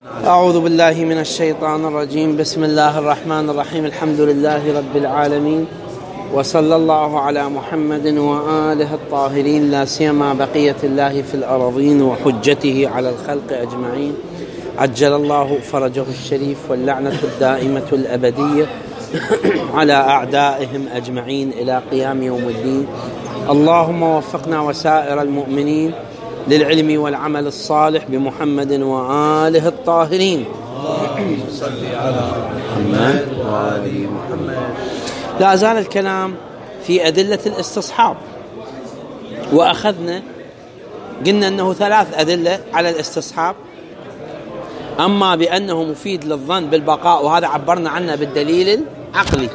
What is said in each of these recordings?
أعوذ بالله من الشيطان الرجيم. بسم الله الرحمن الرحيم. الحمد لله رب العالمين، وصلى الله على محمد وآله الطاهرين، لا سيما بقية الله في الأراضين وحجته على الخلق أجمعين. عجل الله فرجه الشريف، واللعنة الدائمة الأبدية على أعدائهم أجمعين إلى قيام يوم الدين. اللهم وفقنا وسائر المؤمنين للعلم والعمل الصالح بمحمد وآله الطاهرين. اللهم صل على محمد وآل محمد. لا زال الكلام في أدلة الاستصحاب، وأخذنا قلنا أنه 3 أدلة على الاستصحاب. أما بأنه مفيد للظن بالبقاء، وهذا عبرنا عنه بالدليل العقلي،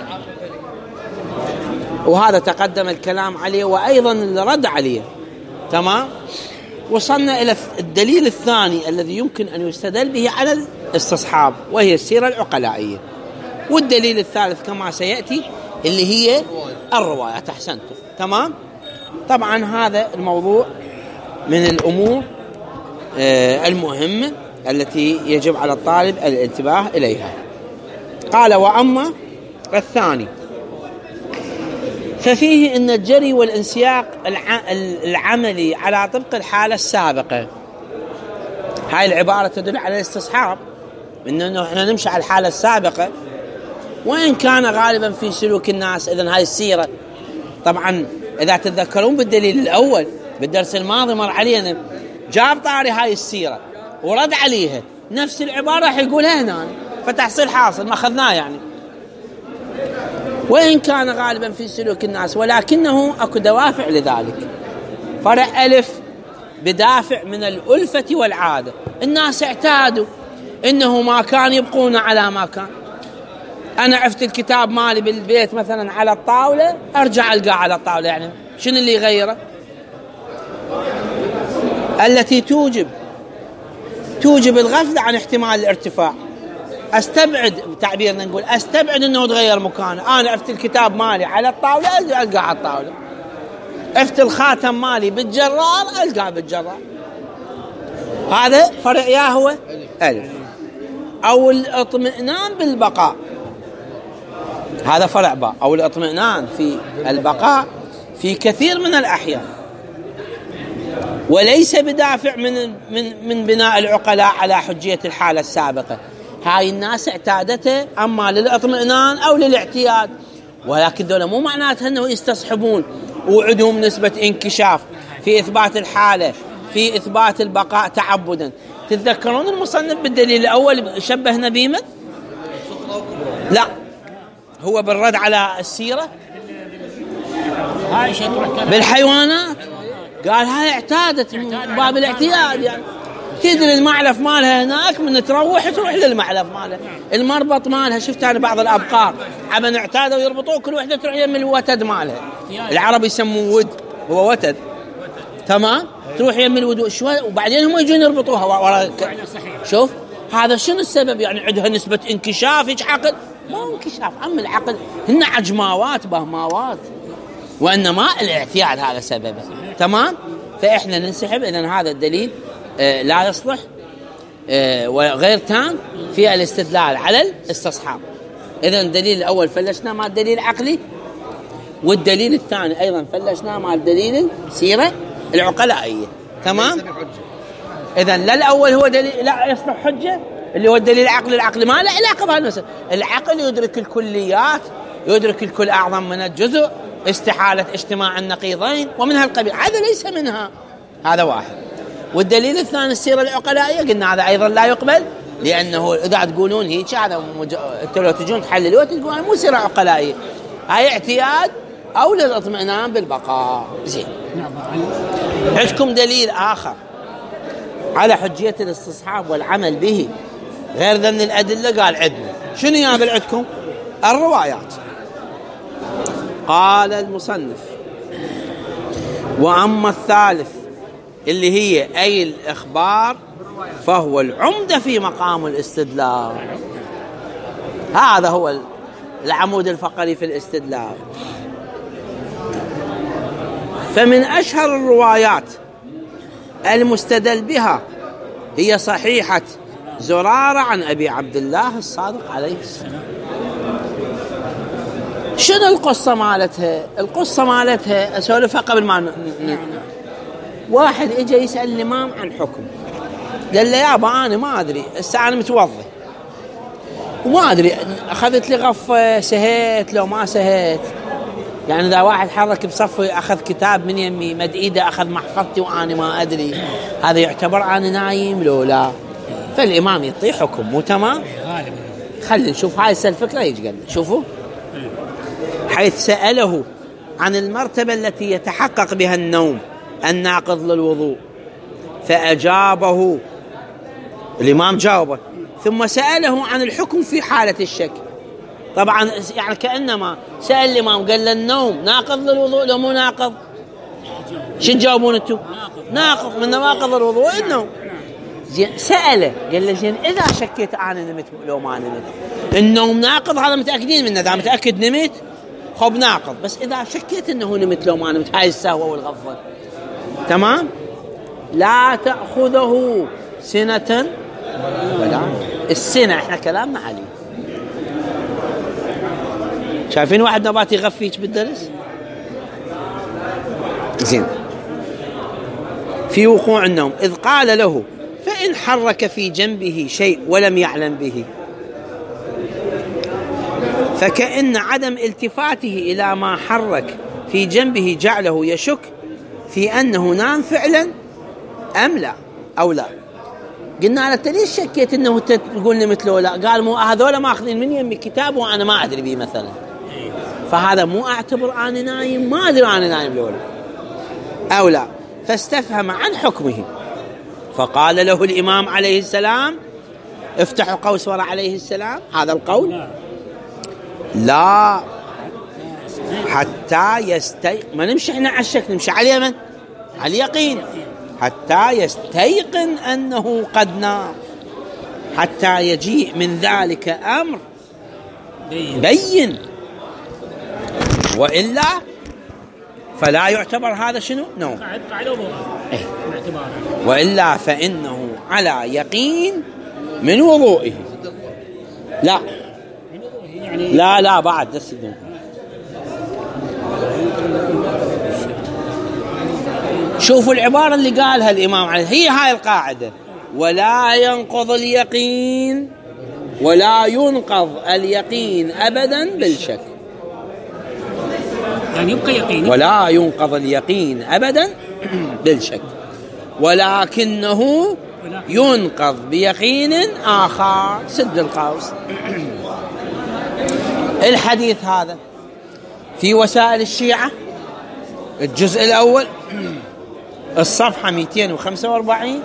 وهذا تقدم الكلام عليه وأيضا الرد عليه. تمام. وصلنا إلى الدليل الثاني الذي يمكن أن يستدل به على الاستصحاب، وهي السيرة العقلائية. والدليل الثالث كما سيأتي اللي هي الروايات. أحسنتم. تمام. طبعا هذا الموضوع من الأمور المهمة التي يجب على الطالب الانتباه إليها. قال: وأما الثاني ففيه أن الجري والانسياق العملي على طبق الحالة السابقة. هاي العبارة تدل على الاستصحاب، إنه إحنا نمشي على الحالة السابقة، وإن كان غالبا في سلوك الناس. إذن هاي السيرة طبعا إذا تتذكرون بالدليل الأول بالدرس الماضي مر علينا، جاب طاري هاي السيرة ورد عليها نفس العبارة راح يقولها هنا، فتحصيل حاصل ما أخذناه يعني. وإن كان غالبا في سلوك الناس، ولكنه أكو دوافع لذلك. فرع ألف بدافع من الألفة والعادة. الناس اعتادوا إنه ما كان يبقون على ما كان. أنا عفت الكتاب مالي بالبيت مثلا على الطاولة، أرجع ألقاه على الطاولة، يعني شنو اللي يغيره؟ التي توجب الغفلة عن احتمال الارتفاع. استبعد، تعبيرنا نقول استبعد انه تغير مكانه. انا عفت الكتاب مالي على الطاوله، القاه على الطاوله. عفت الخاتم مالي بالجرار، القاه بالجرار. هذا فرع يا هو الف. او الاطمئنان بالبقاء، هذا فرع باء. او الاطمئنان في البقاء في كثير من الاحيان، وليس بدافع من بناء العقلاء على حجية الحالة السابقة. هاي الناس اعتادته أما للإطمئنان أو للاعتياد، ولكن ذولا مو معناتها أنه يستصحبون وعندهم نسبة انكشاف في إثبات الحالة، في إثبات البقاء تعبدا. تتذكرون المصنف بالدليل الأول شبهنا بيمن؟ لا، هو بالرد على السيرة بالحيوانات. قال هاي اعتادت من باب الاعتياد، يعني تدري المعلف مالها هناك، من تروح للمعلف مالها. المربط مالها شفت أنا بعض الأبقار عمن اعتادوا يربطوه، كل وحدة تروح يم الوتد مالها. العرب يسموه ود، هو وتد. تمام. تروح يم الود شوي، وبعدين هم يجون يربطوها ورا. شوف هذا شنو السبب؟ يعني عندها نسبة انكشاف. هيك عقل ما انكشاف، أما العقل هن عجماوات بهماوات، وإنما الاعتياد هذا سببه. تمام. فإحنا ننسحب. إذن هذا الدليل لا يصلح وغير تام في الاستدلال على الاستصحاب. إذن الدليل الأول فلشنا مع الدليل العقلي، والدليل الثاني أيضا فلشنا مع الدليل السيرة العقلائية. تمام. إذن لا الأول هو دليل لا يصلح حجة، اللي هو الدليل العقلي. العقل ما له علاقة بهالمسألة. العقل يدرك الكليات، يدرك الكل أعظم من الجزء، استحالة اجتماع النقيضين ومن هالقبيل. هذا ليس منها، هذا واحد. والدليل الثاني السيرة العقلائية، قلنا هذا أيضا لا يقبل، لأنه إذا تقولون هيك هذا لو تجون تحللوه تقولون مو سيرة عقلائية، هاي اعتياد أو للاطمئنان بالبقاء. زين. عندكم دليل آخر على حجية الاستصحاب والعمل به غير ذن الأدلة؟ قال عندنا. شنو يابل عندكم؟ الروايات. قال المصنف: وأما الثالث اللي هي أي الإخبار فهو العمدة في مقام الاستدلال. هذا هو العمود الفقري في الاستدلال. فمن أشهر الروايات المستدل بها هي صحيحة زرارة عن أبي عبد الله الصادق عليه السلام. شنو القصة مالتها؟ القصة مالتها أسولفها قبل ما واحد إجا يسأل الإمام عن حكم، قال له يابا أنا ما أدري، الساعة أنا متوضي وما أدري أخذت لي غفة سهيت لو ما سهيت. يعني إذا واحد حرك بصفي أخذ كتاب من يمي مد إيده أخذ محفظتي وأنا ما أدري، هذا يعتبر أنا نايم لو لا؟ فالإمام يعطي حكم، مو تمام؟ خلي نشوف هاي الفكرة ايش قال. شوفوا حيث سأله عن المرتبة التي يتحقق بها النوم الناقض للوضوء فأجابه الإمام، جاوبه، ثم سأله عن الحكم في حالة الشك. طبعا يعني كأنما سأل الإمام قال له النوم ناقض للوضوء لو مو ناقض؟ شو تجاوبون انتم؟ ناقض، من نواقض الوضوء النوم. زين سأله قال له زين إذا شكيت أنا نمت لو ما نمت، النوم ناقض هذا متأكدين منه، إذا متأكد نمت خب ناقض، بس إذا شكيت أنه نمت لو ما نمت هاي السهوة والغفلة تمام؟ لا تأخذه سنة ولا السنة، احنا كلامنا عليه. شايفين واحد نبات يغفيك بالدرس؟ زين في وقوع النوم إذ قال له فإن حرك في جنبه شيء ولم يعلم به، فكأن عدم التفاته إلى ما حرك في جنبه جعله يشك في أنه نام فعلا أم لا أو لا. قلنا له أنت ليش شكيت أنه تقول نمت له لا؟ قال مو هذولا ماخذين من يمي كتاب وأنا ما أدري به مثلا، فهذا مو أعتبر أنا نايم، ما أدري أنا نايم لولا أو لا. فاستفهم عن حكمه فقال له الإمام عليه السلام، افتحوا قوس وراء عليه السلام هذا القول، لا حتى يستيقن، ما نمشي احنا على الشك، نمشي على اليمن على اليقين، حتى يستيقن أنه قد نام، حتى يجيء من ذلك أمر بين، وإلا فلا يعتبر هذا شنو؟ نوم. وإلا فإنه على يقين من وضوئه. لا لا بعد دسدون. شوفوا العبارة اللي قالها الإمام عليه، هي هاي القاعدة، ولا ينقض اليقين ولا ينقض اليقين أبدا بالشك، يعني يبقى يقين ولا ينقض اليقين أبدا بالشك، ولكنه ينقض بيقين آخر. سد القوس. الحديث هذا في وسائل الشيعة الجزء الأول الصفحة 245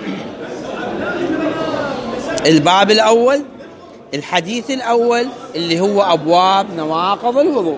الباب الأول الحديث الأول اللي هو أبواب نواقض الوضوء.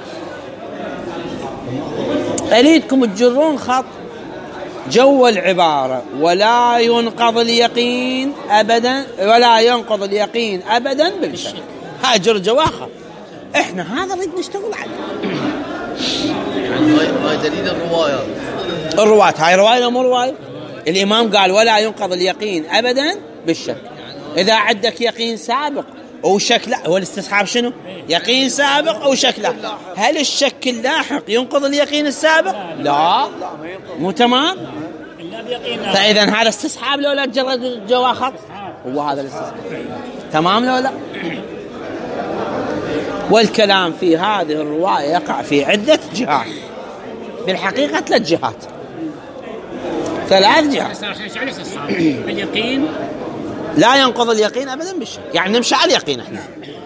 أريدكم تجرون خط جو العبارة ولا ينقض اليقين أبدا، ولا ينقض اليقين أبدا بالشك. هاي جر جواخر، احنا هذا نريد نشتغل عليه. يعني هاي دليل الرواية هاي رواية مو رواية. الإمام قال ولا ينقض اليقين أبدا بالشك. إذا عندك يقين سابق أو شك لا، هو الاستصحاب شنو؟ يقين سابق أو شك لا. هل الشك اللاحق ينقض اليقين السابق؟ لا مو تمام. فإذا هذا استصحاب لو لا تجرد جواخر، هو هذا الاستصحاب تمام لو لا. والكلام في هذه الرواية يقع في عدة جهات، بالحقيقة 3 جهات 3 جهات. اليقين لا ينقض اليقين أبدا بالشك، يعني نمشي على اليقين احنا.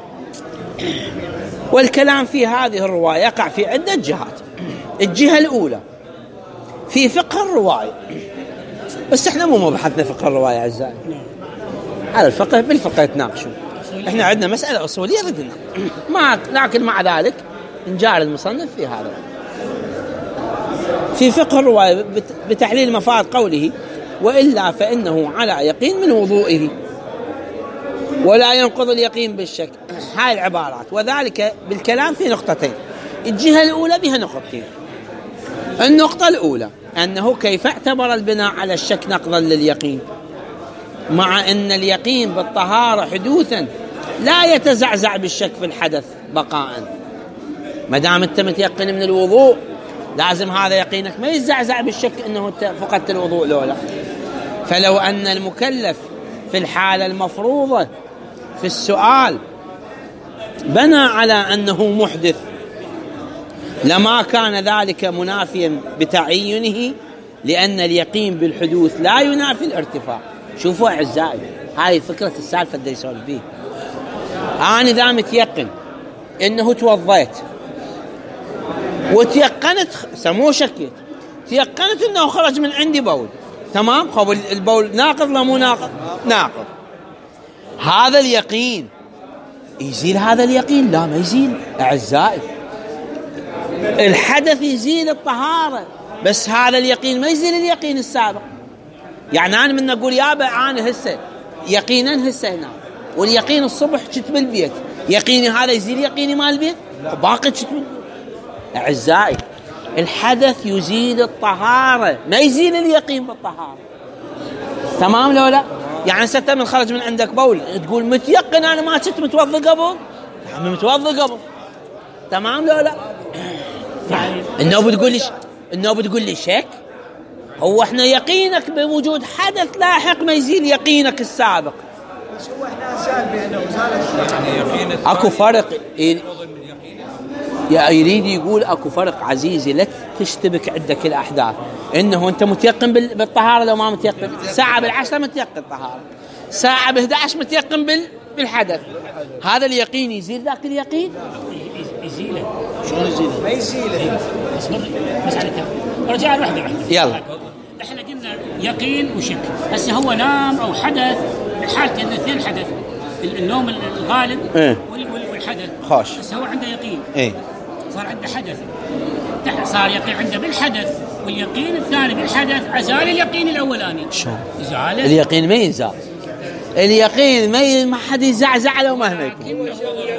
والكلام في هذه الرواية يقع في عدة جهات. الجهة الأولى في فقه الرواية، بس احنا مو مبحثنا فقه الرواية أعزائي، هذا الفقه بالفقه يتناقشون، احنا عندنا مسألة أصولية ردنا لكن مع ذلك نجعل المصنف في هذا في فقه الرواية بتحليل مفاد قوله وإلا فإنه على يقين من وضوئه ولا ينقض اليقين بالشك. هاي العبارات، وذلك بالكلام في نقطتين. الجهة الأولى بها نقطتين. النقطة الأولى أنه كيف اعتبر البناء على الشك نقضا لليقين، مع أن اليقين بالطهارة حدوثا لا يتزعزع بالشك في الحدث بقاء. ما دام أنت متيقن من الوضوء لازم هذا يقينك ما يتزعزع بالشك أنه فقدت الوضوء لولا. فلو أن المكلف في الحالة المفروضة في السؤال بنى على أنه محدث لما كان ذلك منافيا بتعينه، لأن اليقين بالحدوث لا ينافي الارتفاع. شوفوا أعزائي، هاي فكرة السالفة اللي يسولف فيه. أنا إذا متيقن إنه توضيت وتيقنت سموه شكيت، تيقنت إنه خرج من عندي بول، تمام؟ خب البول ناقض لا مو ناقض؟ ناقض. هذا اليقين يزيل هذا اليقين؟ لا ما يزيل أعزائي. الحدث يزيل الطهارة بس هذا اليقين ما يزيل اليقين السابق. يعني أنا من أقول يابا أنا هسه يقينا هسه هنا واليقين الصبح كنت بالبيت، يقيني هذا يزيل يقيني مال البيت باقي كنت بالبيت. أعزائي الحدث يزيل الطهارة ما يزيل اليقين بالطهارة، تمام لو لا؟ يعني ستة من خرج من عندك بول تقول متيقن أنا ما كنت متوضي قبل؟ يعني متوضي قبل، تمام لو لا؟ النوب بتقول لي شك؟ هو احنا يقينك بوجود حدث لاحق ما يزيل يقينك السابق. بس هو احنا سالبي انه زال اكو فرق يريد يقول اكو فرق عزيزي، لا تشتبك عندك الاحداث. انه انت متيقن بالطهاره لو ما متيقن، ساعه بالعشرة متيقن طهاره، ساعه ب11 متيقن بالحدث، هذا اليقين يزيل ذاك اليقين؟ يزيله. شلون يزيله؟ ما يزيله. مسألة رجع واحدة. يلا احنا قلنا يقين وشك. هسه هو نام او حدث، الحالتين الاثنين حدث، النوم الغالب والحدث. خوش. بس هو عنده يقين. ايه صار عنده حدث، صار يقين عنده بالحدث، واليقين الثاني بالحدث أزال اليقين الأولاني. شلون؟ إزالة اليقين ما ينزال، اليقين ما حد يزعزع له مهما يكون،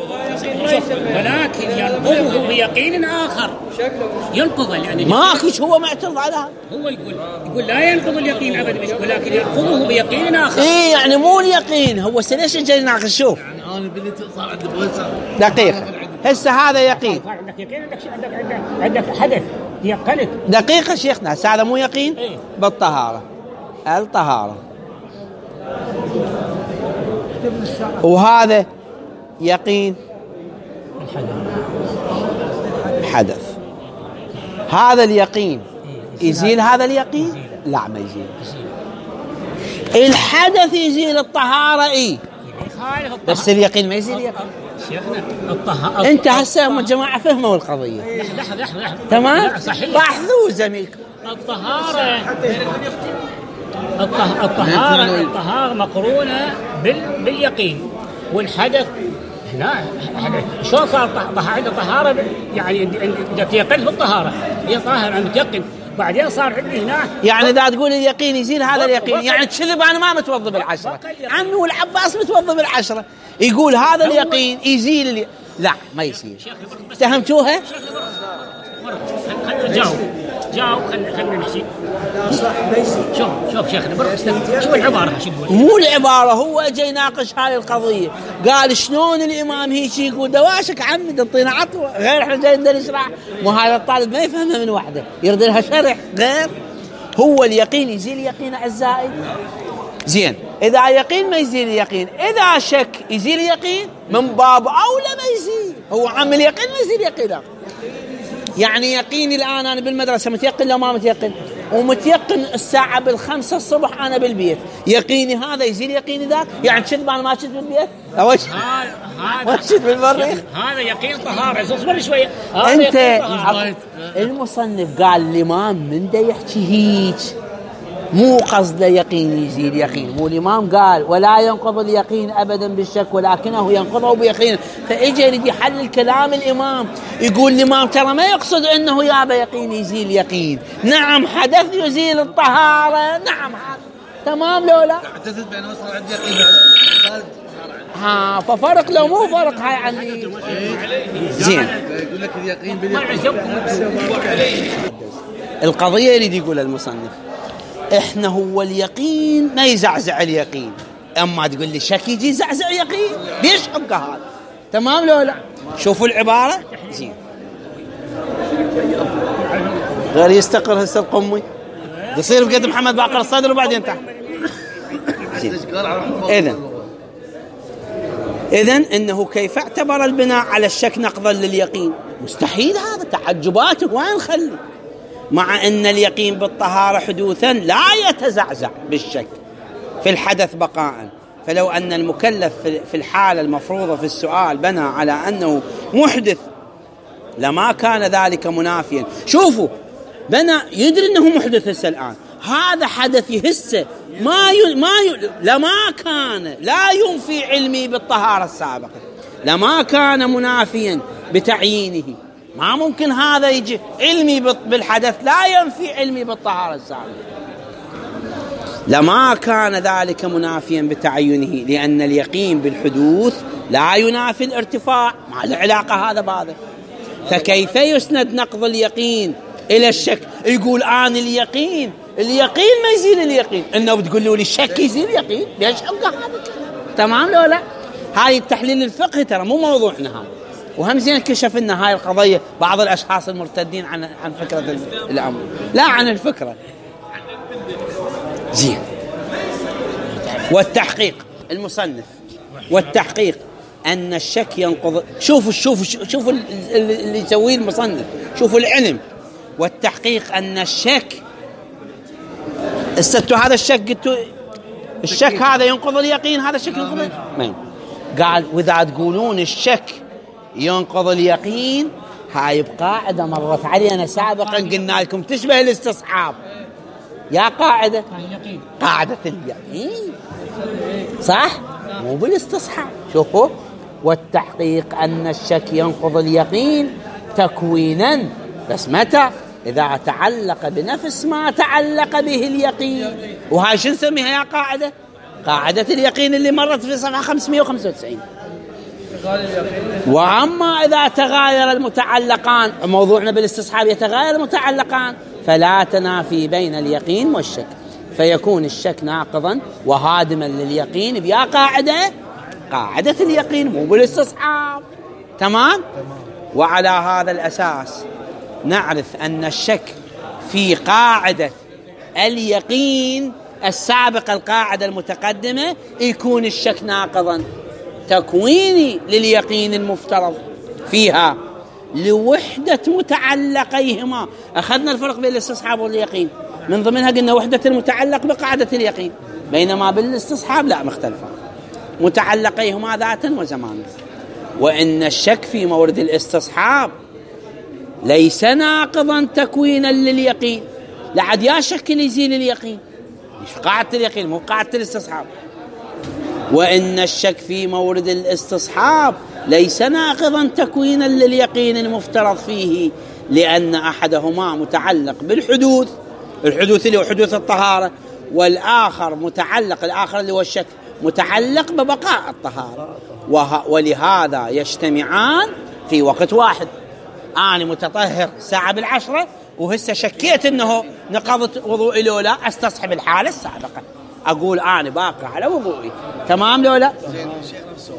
ولكن ينقضه بيقين آخر. ينقضه لأن ماكو هو معترض على هذا. هو يقول لا ينقض اليقين أبدا، ولكن ينقضه بيقين آخر. إيه يعني مو اليقين هو ليش جاي ناقش؟ شوف يعني انا بليت صار عندي بويسه دقيقة، هسه هذا يقين، صار عندك يقين، عندك حدث تيقنت. دقيقة شيخنا، هسه هذا مو يقين إيه؟ بالطهارة، الطهارة، وهذا يقين حدث. هذا اليقين يزيل هذا اليقين؟ لا ما يزيل. الحدث يزيل الطهارة ايه، بس اليقين ما يزيل اليقين. شيخنا الطهارة انت هسه هم الجماعة فهموا القضية. لحظة تمام؟ صحيح. لاحظوا زميلكم الطهارة مقرونة باليقين، والحدث هنا شلون صار عنده طهارة؟ يعني إذا تيقن بالطهارة هي طاهر عن متيقن، بعدين صار عندي هنا يعني إذا تقول اليقين يزيل هذا اليقين، يعني كذب أنا ما متوضى بالعشرة، عمي والعباس متوضى بالعشرة، يقول هذا اليقين يزيل لا ما يصير. فهمتوها؟ جاوب خلينا نحكي. شوف شيخنا شوف العبارة شو تقول؟ مو العبارة، هو جاي يناقش هاي القضية، قال شلون الإمام هيك يقول دواشك عمي تعطينا عطوة غير احنا جاي نشرح. مو هذا الطالب ما يفهمها من وحده، يرد لها شرح غير. هو اليقين يزيل يقين أعزائي. زين إذا يقين ما يزيل اليقين، إذا شك يزيل اليقين من باب أولى ما يزيل. هو عم اليقين ما يزيل يقين. يعني يقيني الآن أنا بالمدرسة متيقن لو ما متيقن، ومتيقن الساعة 5 الصبح أنا بالبيت، يقيني هذا يزيل يقيني ذاك. يعني كذب أنا ما كنت بالبيت؟ أوش ما كنت بالمريخ؟ هذا يقين طهارة. اصبر شوية. أنت المصنف قال الإمام من دا يحكي هيك مو قصد يقين يزيل يقين، مو الإمام قال ولا ينقض اليقين أبدا بالشك ولكنه ينقضه بيقين. فإجا يريد يحلل كلام الإمام، يقول الإمام ترى ما يقصد أنه يابا يقين يزيل يقين، نعم حدث يزيل الطهارة، نعم هذا تمام لو لا؟ اعتزلت بأنه صار عندي يقين ففرق لو مو فرق هاي عندي. زين يقول لك اليقين باليقين. القضية يريد يقول المصنف إحنا هو اليقين ما يزعزع اليقين، أما تقول لي شك يجي يزعزع يقين، ليش حقه هذا؟ تمام لو لا؟ شوفوا العبارة زين، غير يستقر هسه القمي يصير بقد محمد باقر الصدر وبعدين تحت. إذن إنه كيف اعتبر البناء على الشك نقضا لليقين؟ مستحيل، هذا تعجباته وين نخلي، مع أن اليقين بالطهارة حدوثا لا يتزعزع بالشك في الحدث بقاء. فلو أن المكلف في الحالة المفروضة في السؤال بنى على أنه محدث لما كان ذلك منافيا. شوفوا بنى يدري أنه محدث هسه الآن، هذا حدث هسه لما كان لا ينفي علمي بالطهارة السابقة، لما كان منافيا بتعيينه، ما ممكن هذا يجي علمي بالحدث لا ينفي علمي بالطهارة السابقة، لما كان ذلك منافيا بتعينه، لأن اليقين بالحدوث لا ينافي الارتفاع، ما له علاقة هذا بهذا. فكيف يسند نقض اليقين إلى الشك؟ يقول آن اليقين ما يزيل اليقين، إنه بتقول له الشك يزيل اليقين، ليش حقه هذا؟ تمام لو لا؟ هاي التحليل الفقهي ترى مو موضوعنا هذا، وهم زين كشفنا هاي القضية بعض الأشخاص المرتدين عن فكرة الأمر، لا عن الفكرة. زين. والتحقيق المصنف والتحقيق أن الشك ينقض. شوفوا اللي يسويه المصنف، شوفوا العلم. والتحقيق أن الشك استتوا هذا الشك، قلتوا الشك هذا ينقض اليقين، هذا الشك ينقض اليقين. قال وإذا تقولون الشك ينقض اليقين، هاي بقاعدة مرت علينا سابقا قلنا لكم تشبه الاستصحاب. يا قاعدة اليقين صح؟ مو بالاستصحاب. شوفوا والتحقيق أن الشك ينقض اليقين تكوينا، بس متى؟ إذا تعلق بنفس ما تعلق به اليقين. وهاي شو نسميها يا قاعدة؟ قاعدة اليقين اللي مرت في صفحة 595. وأما إذا تغاير المتعلقان، موضوعنا بالاستصحاب يتغاير المتعلقان، فلا تنافي بين اليقين والشك، فيكون الشك ناقضا وهادما لليقين بيا قاعدة اليقين مو بالاستصحاب. تمام؟ وعلى هذا الأساس نعرف أن الشك في قاعدة اليقين السابقة القاعدة المتقدمة يكون الشك ناقضا تكويني لليقين المفترض فيها لوحدة متعلقيهما. أخذنا الفرق بين الاستصحاب واليقين، من ضمنها قلنا وحدة المتعلق بقاعدة اليقين، بينما بالاستصحاب لا، مختلفة، متعلقيهما ذاتا وزمانا. وإن الشك في مورد الاستصحاب ليس ناقضا تكوينا لليقين، لعد يا شك يزيل اليقين، مش قاعدة اليقين مو قاعدة الاستصحاب. وإن الشك في مورد الاستصحاب ليس ناقضا تكوينا لليقين المفترض فيه، لأن أحدهما متعلق بالحدوث، الحدوث اللي هو حدوث الطهارة، والآخر متعلق، الآخر اللي هو الشك متعلق ببقاء الطهارة، ولهذا يجتمعان في وقت واحد. أنا متطهر ساعة بالعشرة وهسه شكيت أنه نقضت وضوئي لو لا، استصحب الحالة السابقة، أقول أنا باقي على وضوئي. تمام لو لا؟ الشيخ نفسه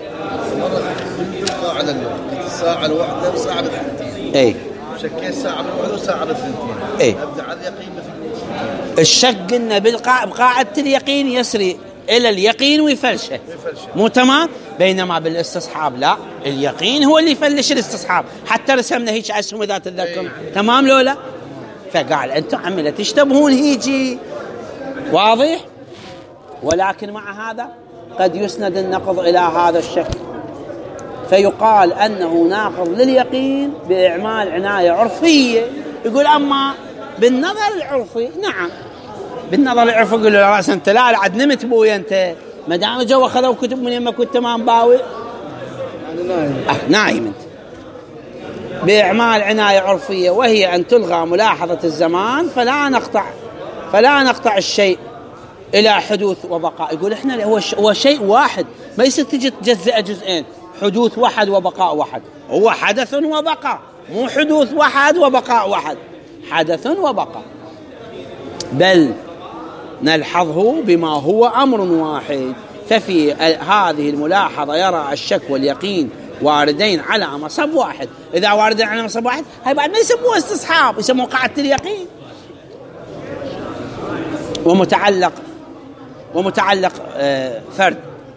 قاعدة الساعة الواحدة وساعة بالثنتين. إيه. شكيت ساعة بالواحدة وساعة بالثنتين. إيه. أبدأ على اليقين الشك قلنا بقاعدة اليقين يسري إلى اليقين ويفلشه. مو تمام؟ بينما بالاستصحاب لا، اليقين هو اللي يفلش الاستصحاب، حتى رسمنا هيك أسهم ذات الذكر. تمام لو لا؟ فقال أنتم عملة تشتبهون هيجي، واضح؟ ولكن مع هذا قد يسند النقض إلى هذا الشك، فيقال أنه ناقض لليقين بإعمال عناية عرفية. يقول أما بالنظر العرفي، نعم بالنظر العرفي، يقول له رأس أنت لا عاد نمت بوي أنت، ما دام جو أخذوا كتب من يمك كنت تمام باوي نايم أنت. بإعمال عناية عرفية، وهي أن تلغى ملاحظة الزمان فلا نقطع الشيء إلى حدوث وبقاء. يقول إحنا هو شيء واحد، ما يصير تجي تجزئ جزئين، حدوث واحد وبقاء واحد، هو حدث وبقاء، مو حدوث واحد وبقاء واحد، حدث وبقاء. بل نلحظه بما هو أمر واحد. ففي هذه الملاحظة يرى الشك واليقين واردين على مصب واحد. إذا واردين على مصب واحد هاي بعد ما يسموه استصحاب، يسموه قاعدة اليقين. ومتعلق فرد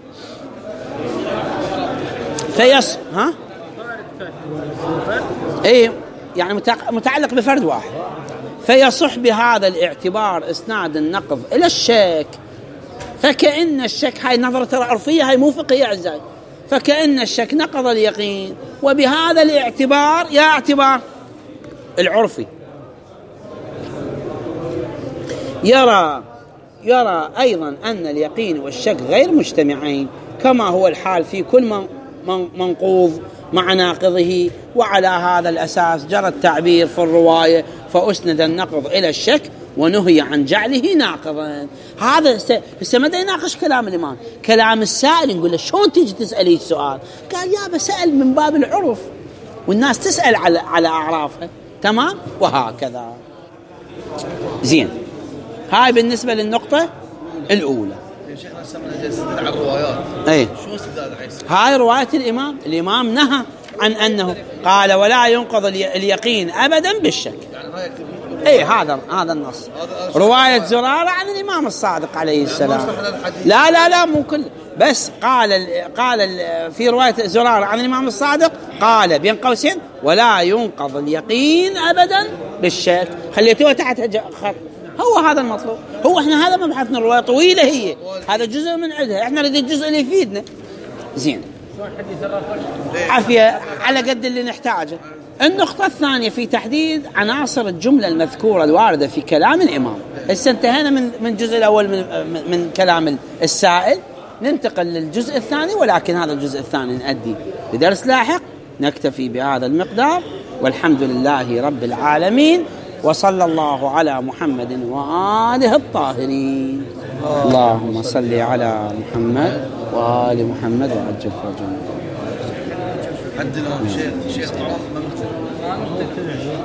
يعني متعلق بفرد واحد. فيصح بهذا الاعتبار إسناد النقض إلى الشك. فكأن الشك، هاي نظرة عرفية، هاي مو فقهية أعزائي، فكأن الشك نقض اليقين. وبهذا الاعتبار، يا اعتبار العرفي، يرى أيضا أن اليقين والشك غير مجتمعين، كما هو الحال في كل منقوض مع ناقضه. وعلى هذا الأساس جرى التعبير في الرواية فأسند النقض إلى الشك ونهي عن جعله ناقضا. هذا ماذا يناقش كلام الإمام؟ كلام السائل، نقول له شلون تيجي تسألي السؤال؟ قال يا بسأل من باب العرف، والناس تسأل على أعرافها، تمام؟ وهكذا. زين، هاي بالنسبة للنقطة الأولى. شيخنا سمعنا جلسة على الروايات. شو استدلال حيصير؟ هاي رواية الإمام نهى عن أنه قال ولا ينقض اليقين أبدا بالشك. يعني هذا النص. رواية زرارة عن الإمام الصادق عليه السلام. لا مو كل، بس قال في رواية زرارة عن الإمام الصادق قال بين قوسين ولا ينقض اليقين أبدا بالشك. خليتوها تحت خط. هو هذا المطلوب. احنا هذا مبحثنا. الرواية طويلة، هي هذا جزء من عندها، احنا نريد الجزء اللي يفيدنا. زين، عافية على قد اللي نحتاجه. النقطة الثانية في تحديد عناصر الجملة المذكورة الواردة في كلام الإمام. هسه انتهينا من الجزء الأول من كلام السائل، ننتقل للجزء الثاني، ولكن هذا الجزء الثاني نؤدي بدرس لاحق. نكتفي بهذا المقدار، والحمد لله رب العالمين، وصلى الله على محمد وآله الطاهرين. اللهم صل على محمد وآل محمد وعجل فرجهم. حد الآن شيخ طبعا ما مختلف.